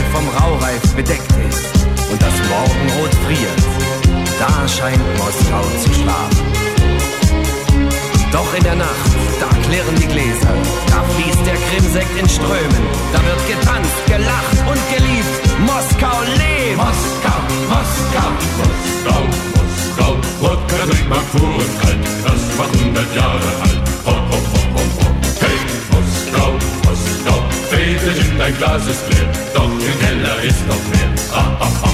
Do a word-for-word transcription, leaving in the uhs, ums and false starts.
vom Raureif bedeckt ist und das Morgenrot friert, da scheint Moskau zu schlafen. Doch in der Nacht, da klirren die Gläser, da fließt der Krimsekt in Strömen, da wird getanzt, gelacht und geliebt. Moskau lebt! Moskau, Moskau, Moskau, Moskau, Wodka trinkt man pur und kalt, das war hundert Jahre alt. Ho, ho, ho, ho, ho. Hey, Moskau, Moskau, dreh dich in dein Glas ist leer, doch im Keller ist noch mehr. Ah, ah, ah.